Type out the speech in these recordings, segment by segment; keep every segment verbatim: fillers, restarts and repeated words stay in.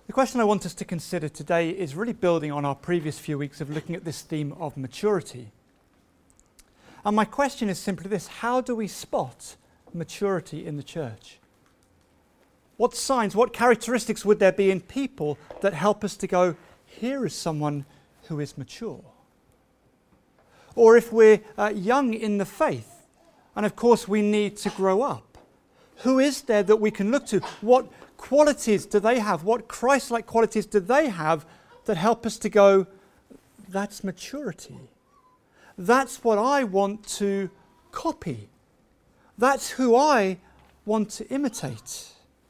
The question I want us to consider today is really building on our previous few weeks of looking at this theme of maturity. And my question is simply this: how do we spot maturity in the church? What signs, what characteristics would there be in people that help us to go, here is someone who is mature? Or if we're uh, young in the faith, and of course we need to grow up, who is there that we can look to? What qualities do they have? What Christ-like qualities do they have that help us to go, that's maturity? That's what I want to copy. That's who I want to imitate.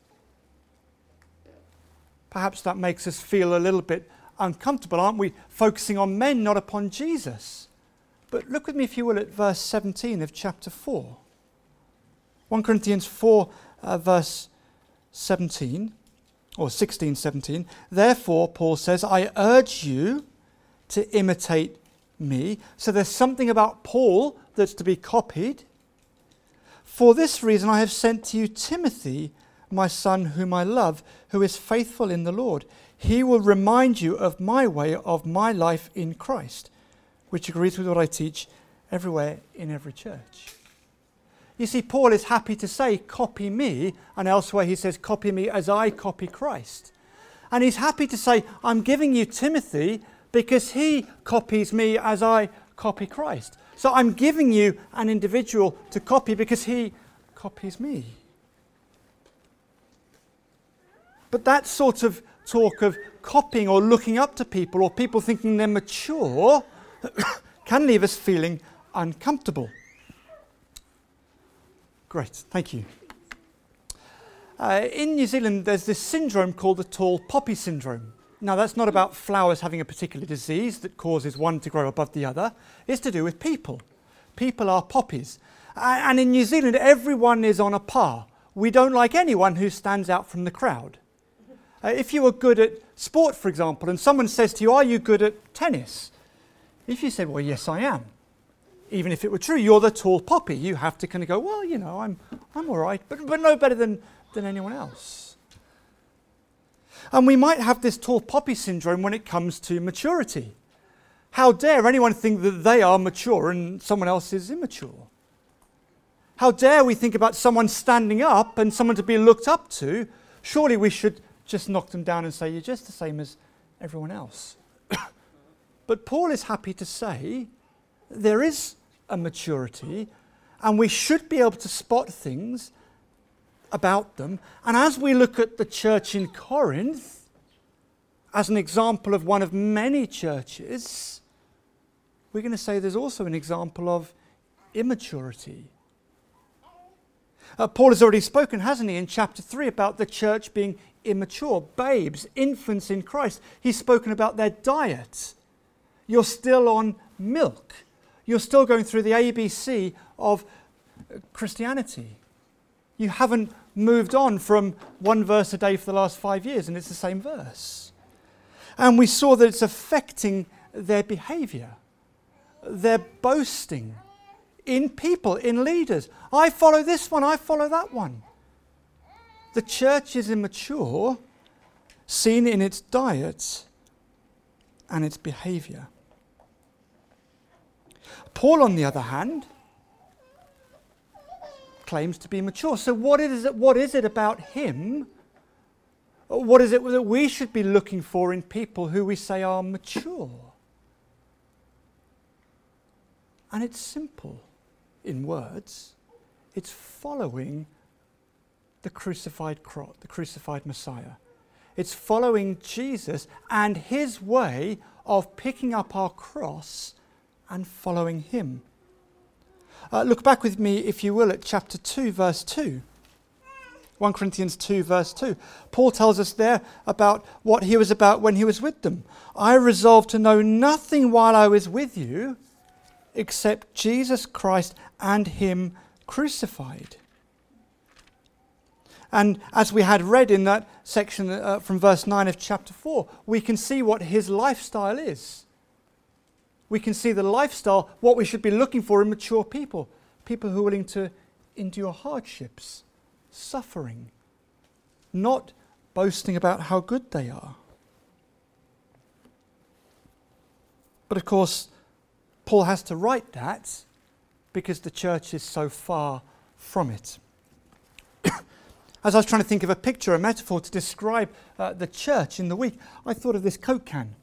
Perhaps that makes us feel a little bit uncomfortable, aren't we? Focusing on men, not upon Jesus. But look with me, if you will, at verse seventeen of chapter four. First Corinthians four, uh, verse seventeen, or sixteen, seventeen. Therefore, Paul says, I urge you to imitate me. So there's something about Paul that's to be copied. For this reason I have sent to you Timothy, my son whom I love, who is faithful in the Lord. He will remind you of my way of my life in Christ, which agrees with what I teach everywhere in every church. You see, Paul is happy to say, copy me, and elsewhere he says, copy me as I copy Christ. And he's happy to say, I'm giving you Timothy because he copies me as I copy Christ. So I'm giving you an individual to copy because he copies me. But that sort of talk of copying or looking up to people or people thinking they're mature can leave us feeling uncomfortable. Great, thank you. Uh, in New Zealand, there's this syndrome called the tall poppy syndrome. Now, that's not about flowers having a particular disease that causes one to grow above the other. It's to do with people. People are poppies. Uh, and in New Zealand, everyone is on a par. We don't like anyone who stands out from the crowd. Uh, if you were good at sport, for example, and someone says to you, are you good at tennis? If you said, well, yes, I am. Even if it were true, you're the tall poppy. You have to kind of go, well, you know, I'm I'm all right, but, but no better than, than anyone else. And we might have this tall poppy syndrome when it comes to maturity. How dare anyone think that they are mature and someone else is immature? How dare we think about someone standing up and someone to be looked up to? Surely we should just knock them down and say, you're just the same as everyone else. But Paul is happy to say, there is a maturity, and we should be able to spot things about them. And as we look at the church in Corinth, as an example of one of many churches, we're going to say there's also an example of immaturity. Uh, Paul has already spoken, hasn't he, in chapter three about the church being immature, babes, infants in Christ. He's spoken about their diet. You're still on milk. You're still going through the A B C of Christianity. You haven't moved on from one verse a day for the last five years, and it's the same verse. And we saw that it's affecting their behavior, their boasting in people, in leaders. I follow this one, I follow that one. The church is immature, seen in its diet and its behavior. Paul, on the other hand, claims to be mature. So what is it, what is it about him? What is it that we should be looking for in people who we say are mature? And it's simple in words. It's following the crucified cross, the crucified Messiah. It's following Jesus and his way of picking up our cross and following him. Uh, look back with me, if you will, at chapter two, verse two. First Corinthians two, verse two. Paul tells us there about what he was about when he was with them. I resolved to know nothing while I was with you except Jesus Christ and him crucified. And as we had read in that section uh, from verse nine of chapter four, we can see what his lifestyle is. We can see the lifestyle, what we should be looking for in mature people. People who are willing to endure hardships, suffering, not boasting about how good they are. But of course, Paul has to write that because the church is so far from it. As I was trying to think of a picture, a metaphor to describe uh, the church in the week, I thought of this Coke can.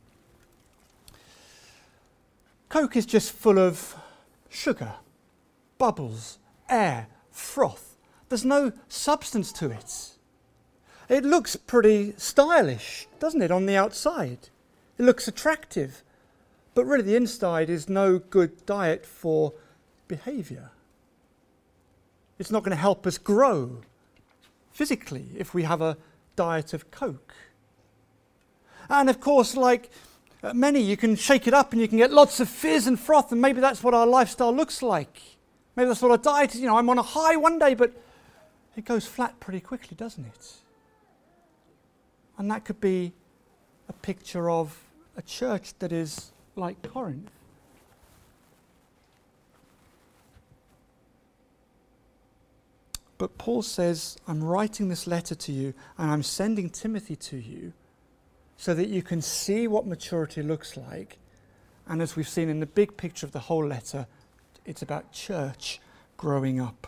Coke is just full of sugar, bubbles, air, froth. There's no substance to it. It looks pretty stylish, doesn't it, on the outside? It looks attractive. But really the inside is no good diet for behaviour. It's not going to help us grow physically if we have a diet of Coke. And of course, like many, you can shake it up and you can get lots of fizz and froth, and maybe that's what our lifestyle looks like. Maybe that's what our diet is. You know, I'm on a high one day, but it goes flat pretty quickly, doesn't it? And that could be a picture of a church that is like Corinth. But Paul says, I'm writing this letter to you and I'm sending Timothy to you so that you can see what maturity looks like. And as we've seen in the big picture of the whole letter, it's about church growing up.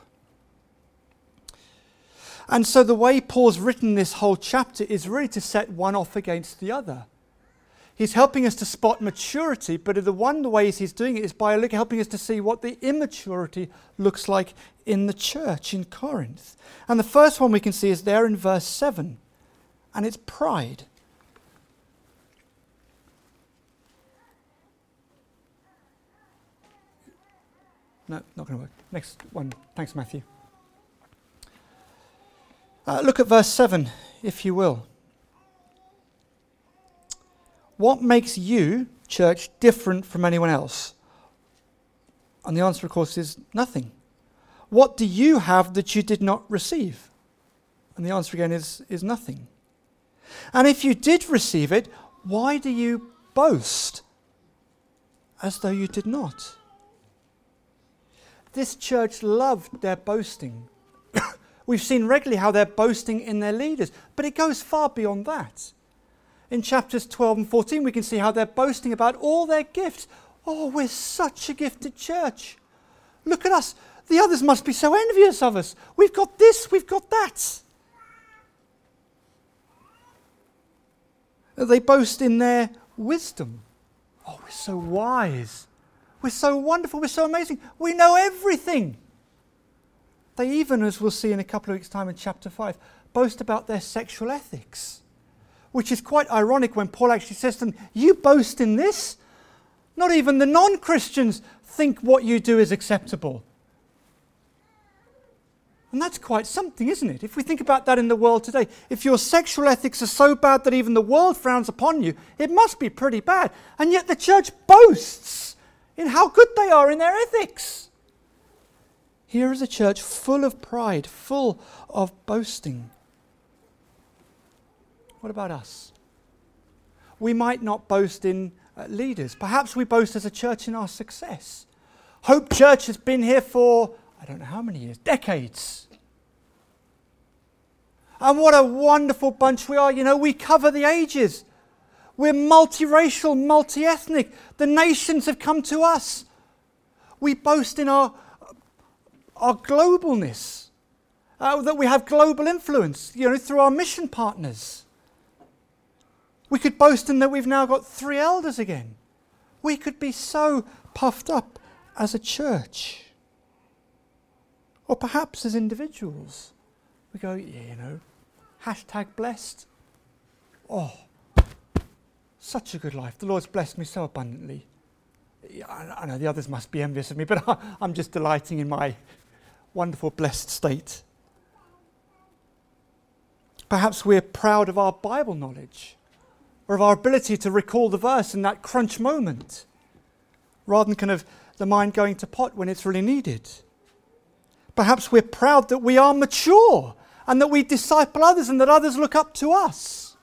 And so the way Paul's written this whole chapter is really to set one off against the other. He's helping us to spot maturity, but the one of the ways he's doing it is by helping us to see what the immaturity looks like in the church in Corinth. And the first one we can see is there in verse seven, and it's pride. No, not going to work. Next one. Thanks, Matthew. Uh, look at verse seven, if you will. What makes you, church, different from anyone else? And the answer, of course, is nothing. What do you have that you did not receive? And the answer again is, is nothing. And if you did receive it, why do you boast as though you did not? This church loved their boasting. We've seen regularly how they're boasting in their leaders, but it goes far beyond that. In chapters twelve and fourteen, we can see how they're boasting about all their gifts. Oh, we're such a gifted church. Look at us. The others must be so envious of us. We've got this, we've got that. They boast in their wisdom. Oh, we're so wise. We're so wonderful. We're so amazing. We know everything. They even, as we'll see in a couple of weeks' time in chapter five, boast about their sexual ethics. Which is quite ironic when Paul actually says to them, you boast in this? Not even the non-Christians think what you do is acceptable. And that's quite something, isn't it? If we think about that in the world today, if your sexual ethics are so bad that even the world frowns upon you, it must be pretty bad. And yet the church boasts in how good they are in their ethics. Here is a church full of pride, full of boasting. What about us? We might not boast in uh, leaders. Perhaps we boast as a church in our success. Hope Church has been here for, I don't know how many years, decades. And what a wonderful bunch we are. You know, we cover the ages. We're multiracial, multi-ethnic. The nations have come to us. We boast in our, our globalness, uh, that we have global influence, you know, through our mission partners. We could boast in that we've now got three elders again. We could be so puffed up as a church. Or perhaps as individuals. We go, yeah, you know, hashtag blessed. Oh, such a good life. The Lord's blessed me so abundantly. I, I know the others must be envious of me, but I, I'm just delighting in my wonderful blessed state. Perhaps we're proud of our Bible knowledge, or of our ability to recall the verse in that crunch moment, rather than kind of the mind going to pot when it's really needed. Perhaps we're proud that we are mature and that we disciple others and that others look up to us.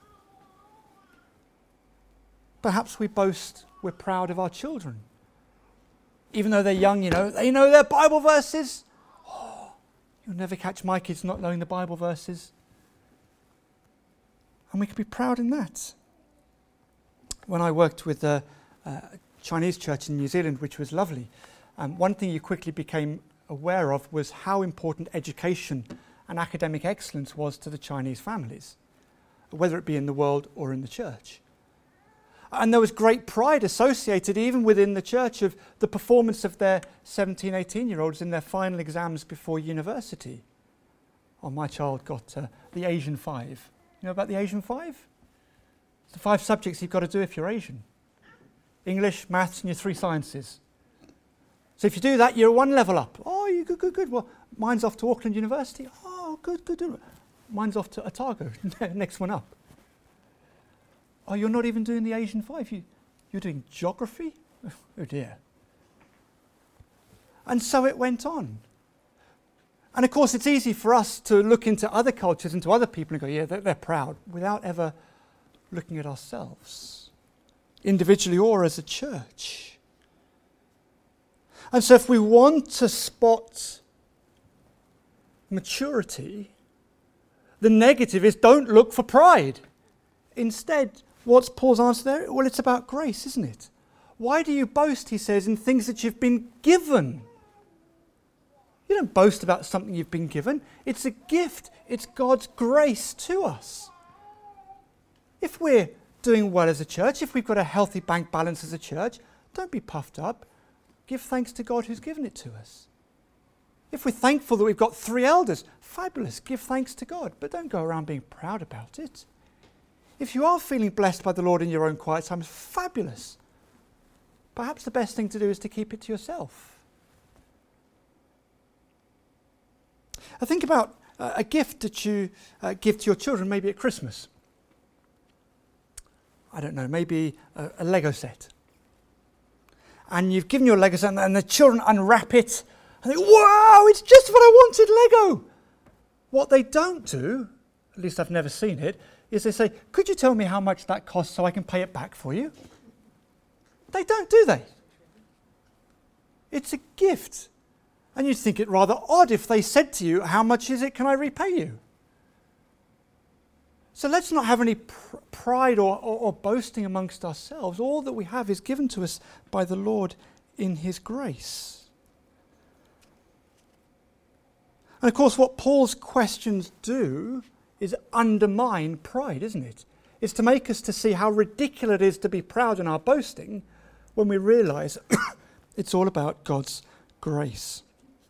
Perhaps we boast we're proud of our children. Even though they're young, you know, they know their Bible verses. Oh, you'll never catch my kids not knowing the Bible verses. And we can be proud in that. When I worked with a, a Chinese church in New Zealand, which was lovely, um, one thing you quickly became aware of was how important education and academic excellence was to the Chinese families, whether it be in the world or in the church. And there was great pride associated even within the church of the performance of their seventeen, eighteen-year-olds in their final exams before university. Oh, my child got uh, the Asian Five. You know about the Asian Five? It's the five subjects you've got to do if you're Asian. English, maths, and your three sciences. So if you do that, you're one level up. Oh, you good, good, good. Well, mine's off to Auckland University. Oh, good, good, good. Mine's off to Otago, next one up. Oh, you're not even doing the Asian Five. You, you're doing geography? Oh dear. And so it went on. And of course, it's easy for us to look into other cultures and to other people and go, yeah, they're, they're proud, without ever looking at ourselves, individually or as a church. And so if we want to spot maturity, the negative is don't look for pride. Instead, what's Paul's answer there? Well, it's about grace, isn't it? Why do you boast, he says, in things that you've been given? You don't boast about something you've been given. It's a gift. It's God's grace to us. If we're doing well as a church, if we've got a healthy bank balance as a church, don't be puffed up. Give thanks to God who's given it to us. If we're thankful that we've got three elders, fabulous, give thanks to God, but don't go around being proud about it. If you are feeling blessed by the Lord in your own quiet times, fabulous. Perhaps the best thing to do is to keep it to yourself. I think about uh, a gift that you uh, give to your children, maybe at Christmas. I don't know, maybe a, a Lego set. And you've given your Lego set and the children unwrap it and think, wow, it's just what I wanted, Lego. What they don't do, at least I've never seen it, is they say, could you tell me how much that costs so I can pay it back for you? They don't, do they? It's a gift. And you'd think it rather odd if they said to you, how much is it, can I repay you? So let's not have any pr- pride or, or, or boasting amongst ourselves. All that we have is given to us by the Lord in his grace. And of course, what Paul's questions do is undermine pride, isn't it? It's to make us to see how ridiculous it is to be proud in our boasting when we realise it's all about God's grace.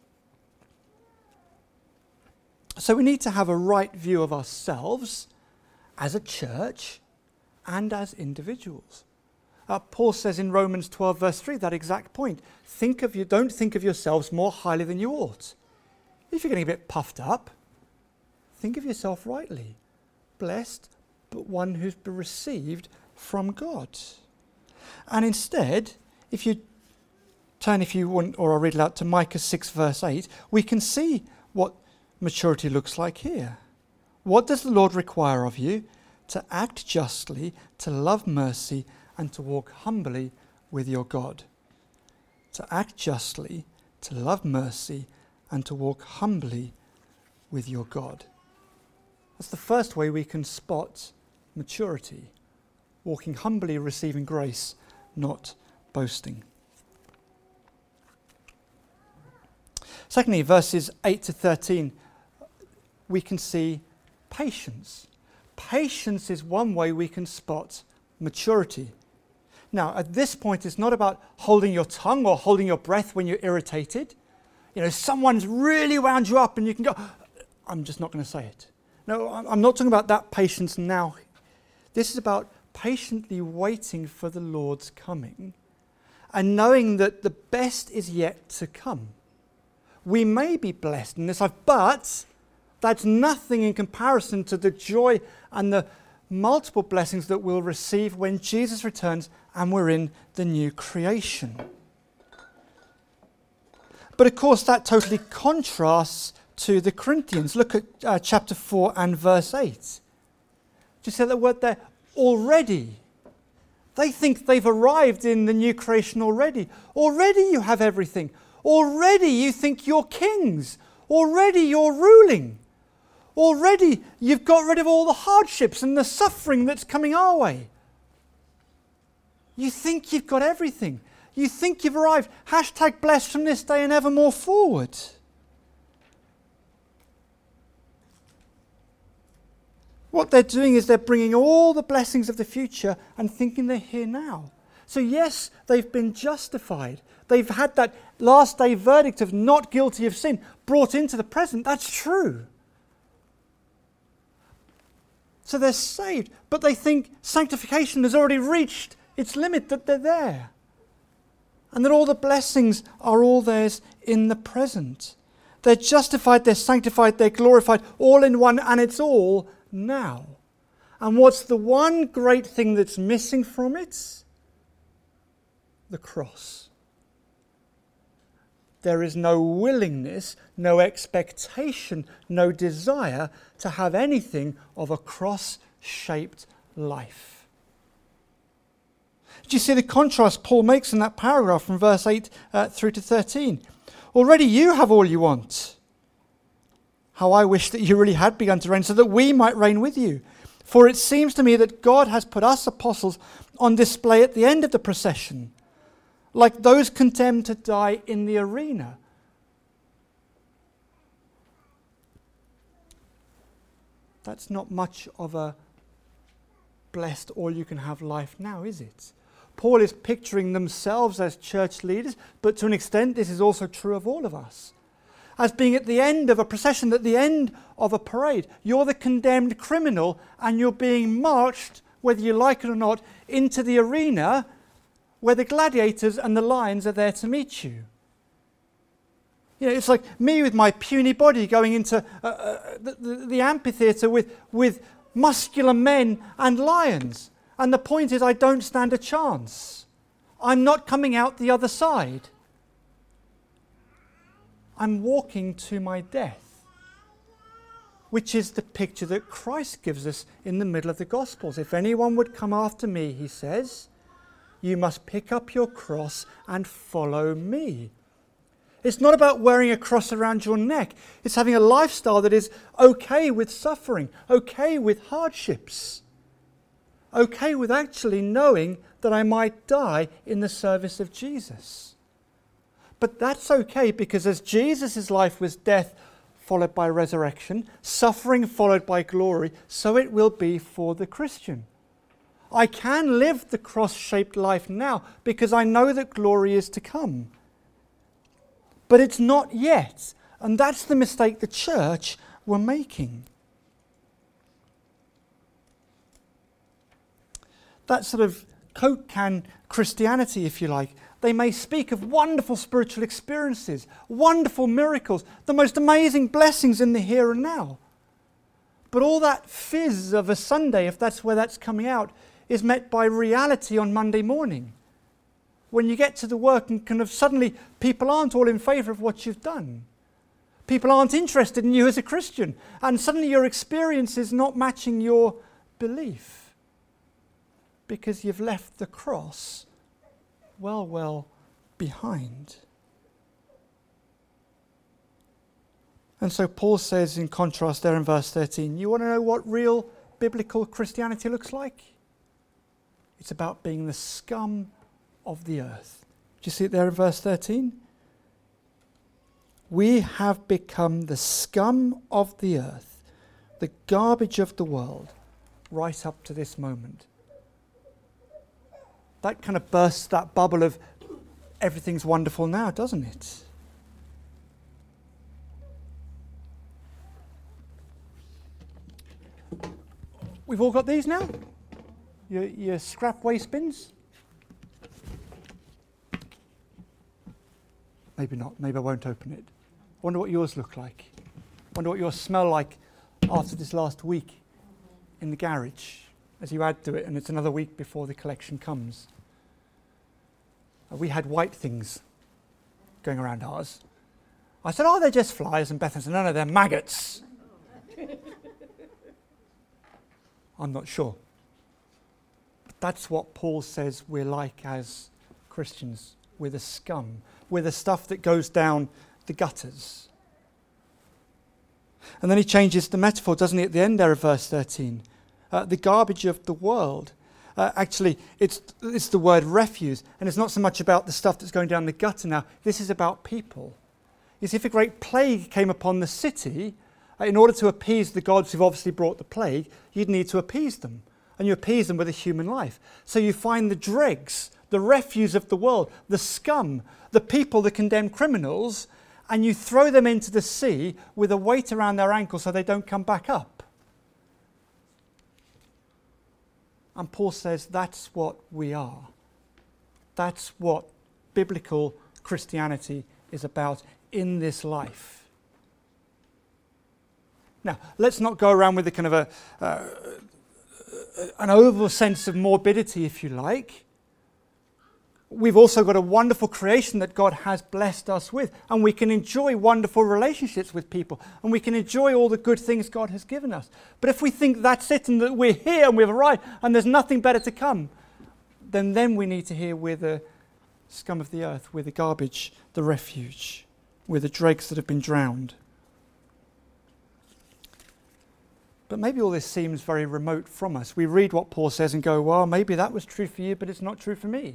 So we need to have a right view of ourselves as a church and as individuals. Uh, Paul says in Romans twelve verse three, that exact point. Think of you, don't think of yourselves more highly than you ought. If you're getting a bit puffed up, think of yourself rightly. Blessed, but one who's been received from God. And instead, if you turn, if you want, or I'll read it out to Micah six verse eight, we can see what maturity looks like here. What does the Lord require of you? To act justly, to love mercy, and to walk humbly with your God. To act justly, to love mercy, and to walk humbly with your God. That's the first way we can spot maturity. Walking humbly, receiving grace, not boasting. Secondly, verses eight to thirteen, we can see patience. Patience is one way we can spot maturity. Now, at this point, it's not about holding your tongue or holding your breath when you're irritated. You know, someone's really wound you up and you can go, I'm just not going to say it. No, I'm not talking about that patience now. This is about patiently waiting for the Lord's coming and knowing that the best is yet to come. We may be blessed in this life, but that's nothing in comparison to the joy and the multiple blessings that we'll receive when Jesus returns and we're in the new creation. But of course, that totally contrasts to the Corinthians. Look at uh, chapter four and verse eight. Just say that word there, already. They think they've arrived in the new creation already. Already you have everything. Already you think you're kings. Already you're ruling. Already you've got rid of all the hardships and the suffering that's coming our way. You think you've got everything. You think you've arrived. Hashtag blessed from this day and evermore forward. What they're doing is they're bringing all the blessings of the future and thinking they're here now. So yes, they've been justified. They've had that last day verdict of not guilty of sin brought into the present. That's true. So they're saved, but they think sanctification has already reached its limit, that they're there. And that all the blessings are all theirs in the present. They're justified, they're sanctified, they're glorified, all in one, and it's all now. And what's the one great thing that's missing from it? The cross. There is no willingness, no expectation, no desire to have anything of a cross-shaped life. Do you see the contrast Paul makes in that paragraph from verse eight uh, through to thirteen? Already you have all you want. How I wish that you really had begun to reign so that we might reign with you. For it seems to me that God has put us apostles on display at the end of the procession, like those condemned to die in the arena. That's not much of a blessed all-you-can-have life now, is it? Paul is picturing themselves as church leaders, but to an extent this is also true of all of us. As being at the end of a procession, at the end of a parade. You're the condemned criminal and you're being marched, whether you like it or not, into the arena where the gladiators and the lions are there to meet you. You know, it's like me with my puny body going into uh, uh, the, the, the amphitheatre with, with muscular men and lions. And the point is, I don't stand a chance. I'm not coming out the other side. I'm walking to my death, which is the picture that Christ gives us in the middle of the Gospels. If anyone would come after me, he says, you must pick up your cross and follow me. It's not about wearing a cross around your neck. It's having a lifestyle that is okay with suffering, okay with hardships, okay with actually knowing that I might die in the service of Jesus. But that's okay, because as Jesus' life was death followed by resurrection, suffering followed by glory, so it will be for the Christian. I can live the cross-shaped life now because I know that glory is to come. But it's not yet, and that's the mistake the church were making. That sort of Coke can Christianity, if you like. They may speak of wonderful spiritual experiences, wonderful miracles, the most amazing blessings in the here and now. But all that fizz of a Sunday, if that's where that's coming out, is met by reality on Monday morning. When you get to the work and kind of suddenly people aren't all in favour of what you've done. People aren't interested in you as a Christian. And suddenly your experience is not matching your belief. Because you've left the cross well, well behind. And so Paul says in contrast there in verse thirteen, you want to know what real biblical Christianity looks like? It's about being the scum of the earth. Do you see it there in verse thirteen? We have become the scum of the earth, the garbage of the world, right up to this moment. That kind of bursts that bubble of everything's wonderful now, doesn't it? We've all got these now? Your, your scrap waste bins? Maybe not. Maybe I won't open it. I wonder what yours look like. I wonder what yours smell like after this last week in the garage as you add to it, and it's another week before the collection comes. Uh, we had white things going around ours. I said, oh, they're just flies, and Beth said, no, no, they're maggots. I'm not sure. But that's what Paul says we're like as Christians. We're the scum. We're the stuff that goes down the gutters. And then he changes the metaphor, doesn't he, at the end there of verse thirteen? Uh, the garbage of the world. Uh, actually, it's, it's the word refuse, and it's not so much about the stuff that's going down the gutter now. This is about people. You see, if a great plague came upon the city, uh, in order to appease the gods who've obviously brought the plague, you'd need to appease them. And you appease them with a human life. So you find the dregs, the refuse of the world, the scum, the people, the condemned criminals, and you throw them into the sea with a weight around their ankles so they don't come back up. And Paul says that's what we are. That's what biblical Christianity is about in this life. Now, let's not go around with a kind of a uh, an over sense of morbidity, if you like. We've also got a wonderful creation that God has blessed us with, and we can enjoy wonderful relationships with people, and we can enjoy all the good things God has given us. But if we think that's it and that we're here and we've arrived and there's nothing better to come, then then we need to hear we're the scum of the earth, we're the garbage, the refuge, we're the dregs that have been drowned. But maybe all this seems very remote from us. We read what Paul says and go, well, maybe that was true for you, but it's not true for me.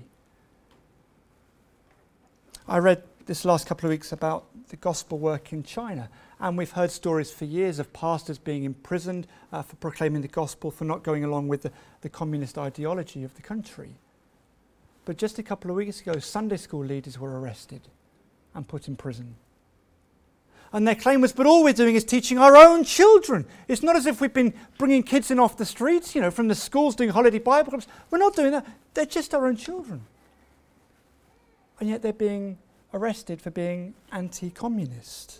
I read this last couple of weeks about the gospel work in China, and we've heard stories for years of pastors being imprisoned uh, for proclaiming the gospel, for not going along with the, the communist ideology of the country. But just a couple of weeks ago, Sunday school leaders were arrested and put in prison. And their claim was, but all we're doing is teaching our own children. It's not as if we've been bringing kids in off the streets, you know, from the schools doing holiday Bible clubs. We're not doing that. They're just our own children. And yet they're being arrested for being anti-communist.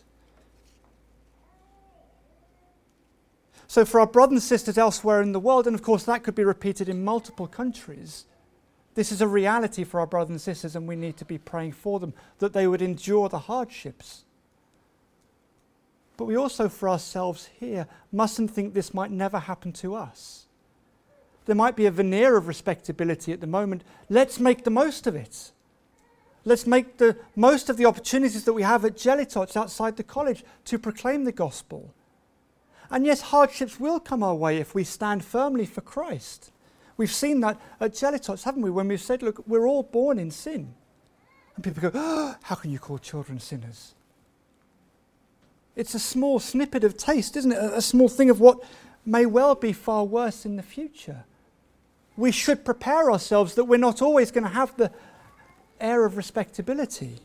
So for our brothers and sisters elsewhere in the world, and of course that could be repeated in multiple countries, this is a reality for our brothers and sisters, and we need to be praying for them, that they would endure the hardships. But we also, for ourselves here, mustn't think this might never happen to us. There might be a veneer of respectability at the moment. Let's make the most of it. Let's make the most of the opportunities that we have at Jelly Tots outside the college to proclaim the gospel. And yes, hardships will come our way if we stand firmly for Christ. We've seen that at Jelly Tots, haven't we, when we've said, look, we're all born in sin. And people go, oh, how can you call children sinners? It's a small snippet of taste, isn't it? A small thing of what may well be far worse in the future. We should prepare ourselves that we're not always going to have the air of respectability.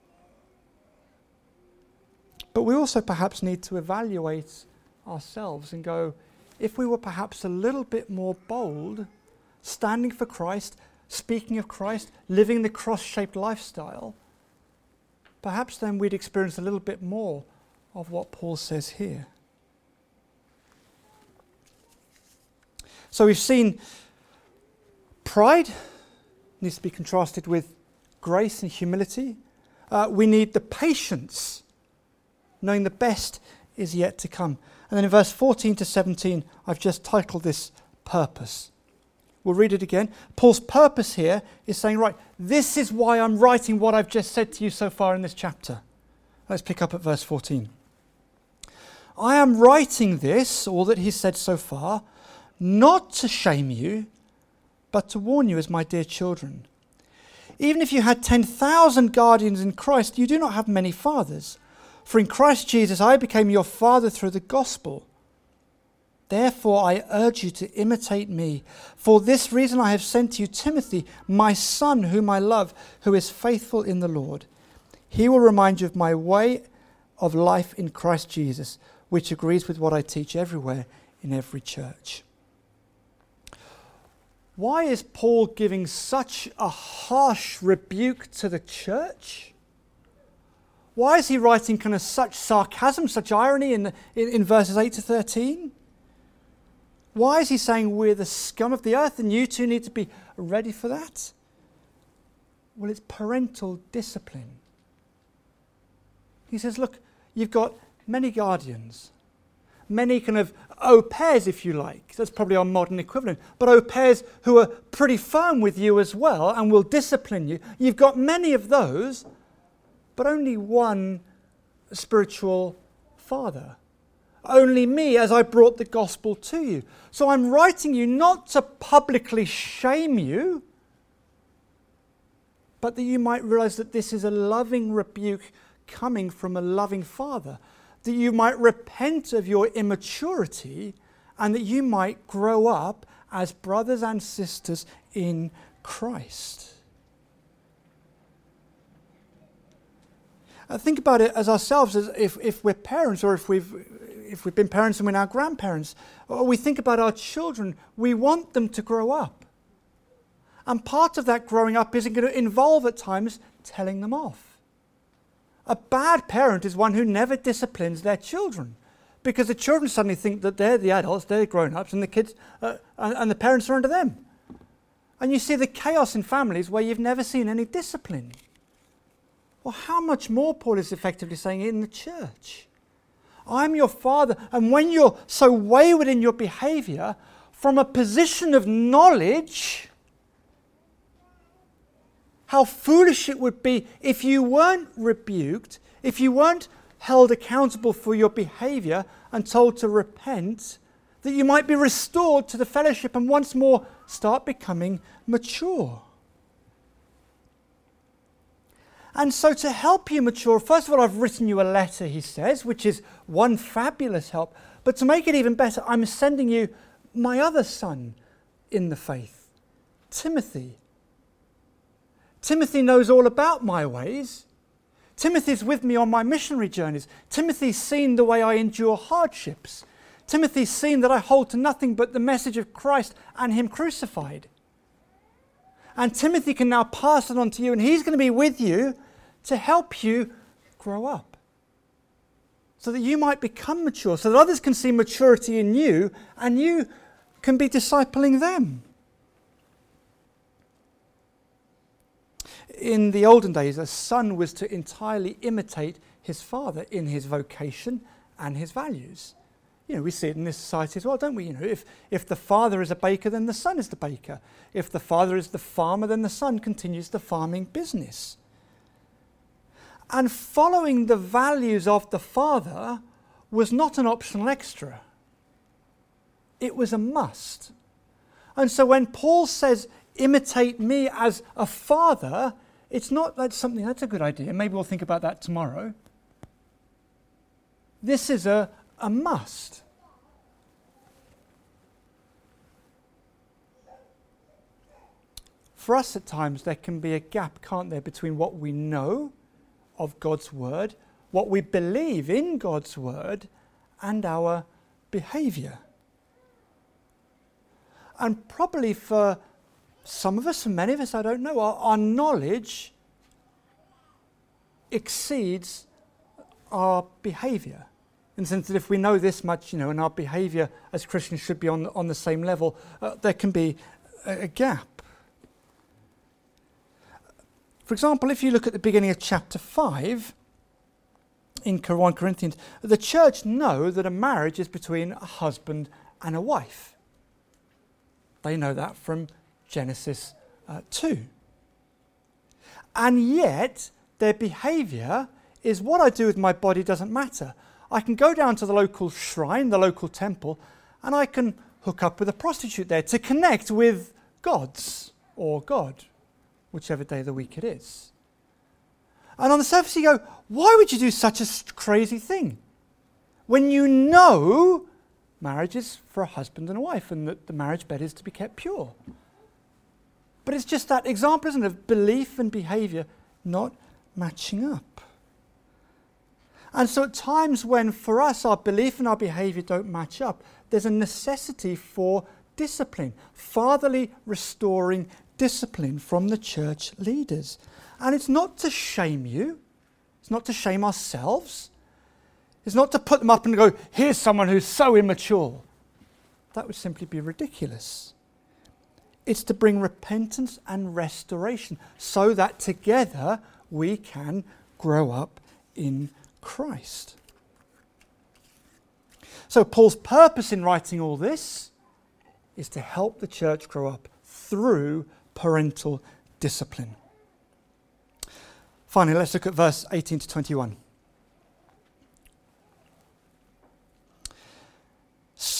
But we also perhaps need to evaluate ourselves and go, if we were perhaps a little bit more bold, standing for Christ, speaking of Christ, living the cross-shaped lifestyle, perhaps then we'd experience a little bit more of what Paul says here. So we've seen pride needs to be contrasted with grace and humility. Uh, we need the patience, knowing the best is yet to come. And then in verse fourteen to seventeen, I've just titled this purpose. We'll read it again. Paul's purpose here is saying, right, this is why I'm writing what I've just said to you so far in this chapter. Let's pick up at verse fourteen. I am writing this, all that he's said so far, not to shame you, but to warn you as my dear children. Even if you had ten thousand guardians in Christ, you do not have many fathers. For in Christ Jesus I became your father through the gospel. Therefore I urge you to imitate me. For this reason I have sent to you Timothy, my son, whom I love, who is faithful in the Lord. He will remind you of my way of life in Christ Jesus, which agrees with what I teach everywhere in every church. Why is Paul giving such a harsh rebuke to the church? Why is he writing kind of such sarcasm, such irony in, in, in verses eight to thirteen? Why is he saying we're the scum of the earth and you two need to be ready for that? Well, it's parental discipline. He says, look, you've got many guardians, many kind of au pairs, if you like. That's probably our modern equivalent. But au pairs who are pretty firm with you as well and will discipline you. You've got many of those, but only one spiritual father. only me as I brought the gospel to you. So I'm writing you not to publicly shame you, but that you might realize that this is a loving rebuke coming from a loving Father, that you might repent of your immaturity and that you might grow up as brothers and sisters in Christ. Uh, think about it as ourselves, as if, if we're parents, or if we've if we've been parents and we're now grandparents, or we think about our children, we want them to grow up. And part of that growing up is going to involve at times telling them off. A bad parent is one who never disciplines their children, because the children suddenly think that they're the adults, they're the grown-ups, and the kids uh, and, and the parents are under them. And you see the chaos in families where you've never seen any discipline. Well, how much more, Paul is effectively saying, in the church? I'm your father, and when you're so wayward in your behavior, from a position of knowledge, how foolish it would be if you weren't rebuked, if you weren't held accountable for your behavior and told to repent, that you might be restored to the fellowship and once more start becoming mature. And so to help you mature, first of all, I've written you a letter, he says, which is one fabulous help. But to make it even better, I'm sending you my other son in the faith, Timothy. Timothy knows all about my ways. Timothy's with me on my missionary journeys. Timothy's seen the way I endure hardships. Timothy's seen that I hold to nothing but the message of Christ and him crucified. And Timothy can now pass it on to you, and he's going to be with you to help you grow up, so that you might become mature, so that others can see maturity in you, and you can be discipling them. In the olden days, a son was to entirely imitate his father in his vocation and his values. You know, we see it in this society as well, don't we? You know, if, if the father is a baker, then the son is the baker. If the father is the farmer, then the son continues the farming business. And following the values of the father was not an optional extra. It was a must. And so when Paul says, imitate me as a father, it's not like something, that's a good idea, maybe we'll think about that tomorrow. This is a, a must. For us at times there can be a gap, can't there, between what we know of God's word, what we believe in God's word, and our behaviour. And probably for some of us, and many of us, I don't know, our, our knowledge exceeds our behaviour. In the sense that if we know this much, you know, and our behaviour as Christians should be on, on the same level, uh, there can be a, a gap. For example, if you look at the beginning of chapter five in First Corinthians, the church know that a marriage is between a husband and a wife. They know that from Genesis uh, two. And yet, their behaviour is, what I do with my body doesn't matter. I can go down to the local shrine, the local temple, and I can hook up with a prostitute there to connect with gods or God, whichever day of the week it is. And on the surface you go, why would you do such a crazy thing? When you know marriage is for a husband and a wife and that the marriage bed is to be kept pure. But it's just that example, isn't it, of belief and behaviour not matching up. And so at times when for us our belief and our behaviour don't match up, there's a necessity for discipline, fatherly restoring discipline from the church leaders. And it's not to shame you, it's not to shame ourselves, it's not to put them up and go, here's someone who's so immature. That would simply be ridiculous. It's to bring repentance and restoration so that together we can grow up in Christ. So Paul's purpose in writing all this is to help the church grow up through parental discipline. Finally, let's look at verse eighteen to twenty-one.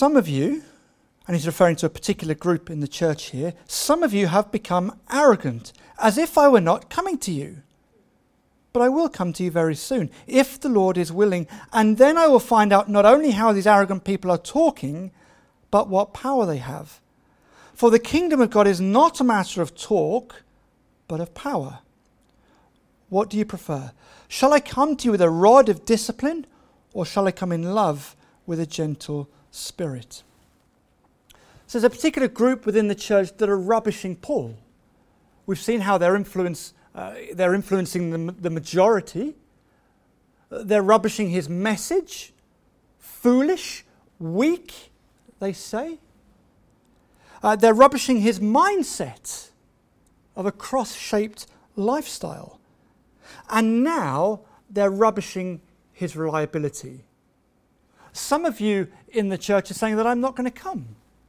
some of you, and he's referring to a particular group in the church here, some of you have become arrogant, as if I were not coming to you. But I will come to you very soon, if the Lord is willing, and then I will find out not only how these arrogant people are talking, but what power they have. For the kingdom of God is not a matter of talk, but of power. What do you prefer? Shall I come to you with a rod of discipline, or shall I come in love with a gentle spirit? So there's a particular group within the church that are rubbishing Paul. We've seen how they're, influence, uh, they're influencing the, the majority. They're rubbishing his message. Foolish, weak, they say. Uh, they're rubbishing his mindset of a cross-shaped lifestyle. And now they're rubbishing his reliability. Some of you in the church are saying that I'm not going to come.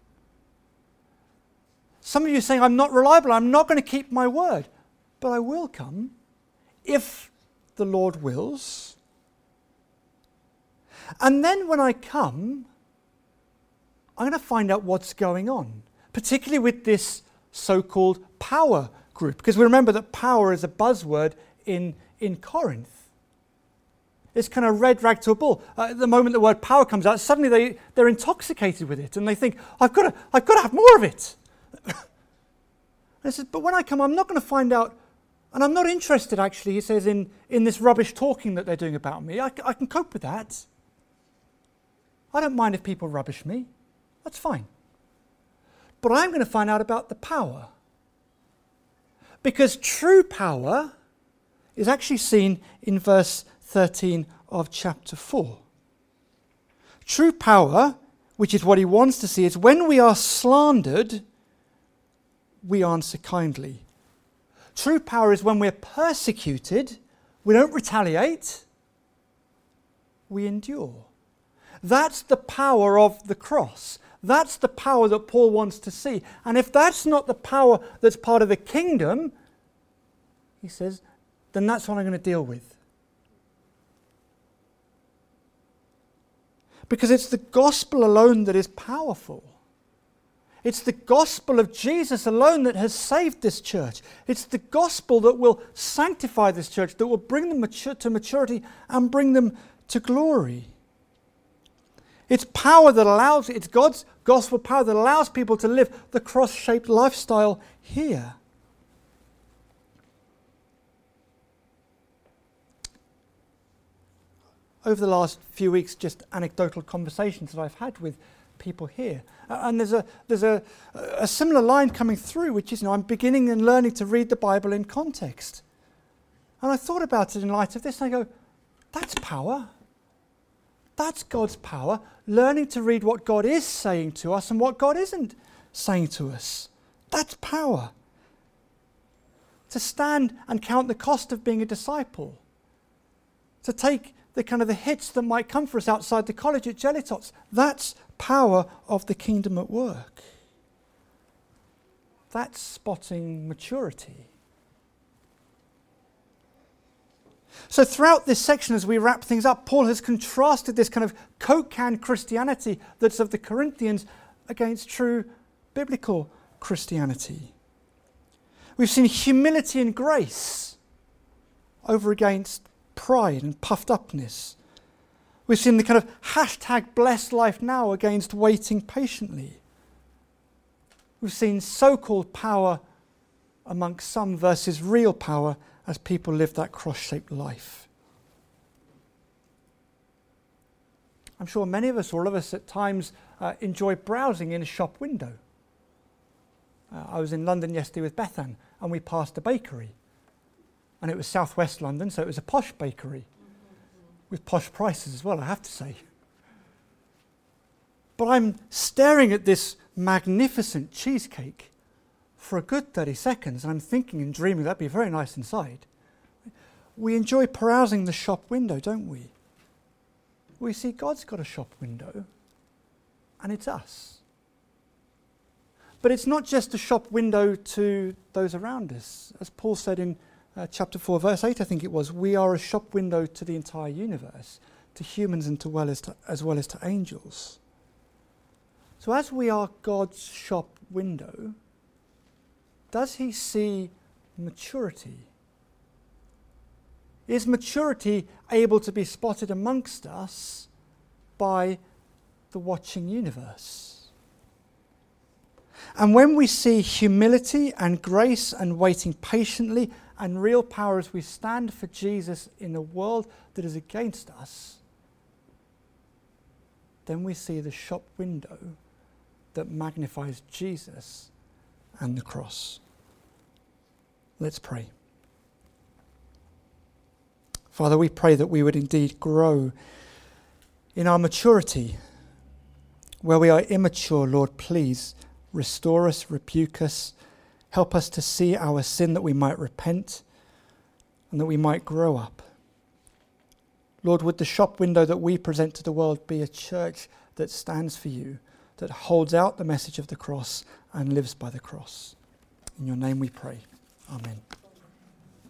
Some of you are saying I'm not reliable, I'm not going to keep my word. But I will come if the Lord wills. And then when I come, I'm going to find out what's going on, particularly with this so-called power group. Because we remember that power is a buzzword in, in Corinth. It's kind of red rag to a bull. Uh, at the moment the word power comes out, suddenly they, they're intoxicated with it and they think, I've got to, I've got to have more of it. And he says, but when I come, I'm not going to find out, and I'm not interested actually, he says, in, in this rubbish talking that they're doing about me. I, I can cope with that. I don't mind if people rubbish me. That's fine. But I'm going to find out about the power. Because true power is actually seen in verse thirteen of chapter four. True power, which is what he wants to see, is when we are slandered, we answer kindly. True power is when we're persecuted, we don't retaliate, we endure. That's the power of the cross. That's the power that Paul wants to see. And if that's not the power that's part of the kingdom, he says, then that's what I'm going to deal with. Because it's the gospel alone that is powerful. It's the gospel of Jesus alone that has saved this church. It's the gospel that will sanctify this church, that will bring them mature, to maturity and bring them to glory. It's power that allows, it's God's gospel power that allows people to live the cross-shaped lifestyle here. Over the last few weeks, just anecdotal conversations that I've had with people here. Uh, and there's a there's a, a similar line coming through, which is, you know, I'm beginning and learning to read the Bible in context. And I thought about it in light of this, and I go, that's power. That's God's power, learning to read what God is saying to us and what God isn't saying to us. That's power. To stand and count the cost of being a disciple. To take the kind of the hits that might come for us outside the college at Jelly Tots. That's power of the kingdom at work. That's spotting maturity. So throughout this section, as we wrap things up, Paul has contrasted this kind of Coke can Christianity that's of the Corinthians against true biblical Christianity. We've seen humility and grace over against pride and puffed upness. We've seen the kind of hashtag blessed life now against waiting patiently. We've seen so-called power amongst some versus real power as people live that cross-shaped life. I'm sure many of us, all of us at times, uh, enjoy browsing in a shop window. Uh, I was in London yesterday with Bethan and we passed a bakery. And it was southwest London, so it was a posh bakery with posh prices as well, I have to say. But I'm staring at this magnificent cheesecake for a good thirty seconds, and I'm thinking and dreaming that'd be very nice inside. We enjoy perusing the shop window, don't we? We see God's got a shop window, and it's us. But it's not just a shop window to those around us. As Paul said in uh, chapter four, verse eight, I think it was, we are a shop window to the entire universe, to humans and to well as, to, as well as to angels. So as we are God's shop window, does he see maturity? Is maturity able to be spotted amongst us by the watching universe? And when we see humility and grace and waiting patiently and real power as we stand for Jesus in a world that is against us, then we see the shop window that magnifies Jesus and the cross. Let's pray. Father, we pray that we would indeed grow in our maturity. Where we are immature, Lord, please restore us, rebuke us, help us to see our sin that we might repent and that we might grow up. Lord, would the shop window that we present to the world be a church that stands for you, that holds out the message of the cross and lives by the cross. In your name we pray. Amen.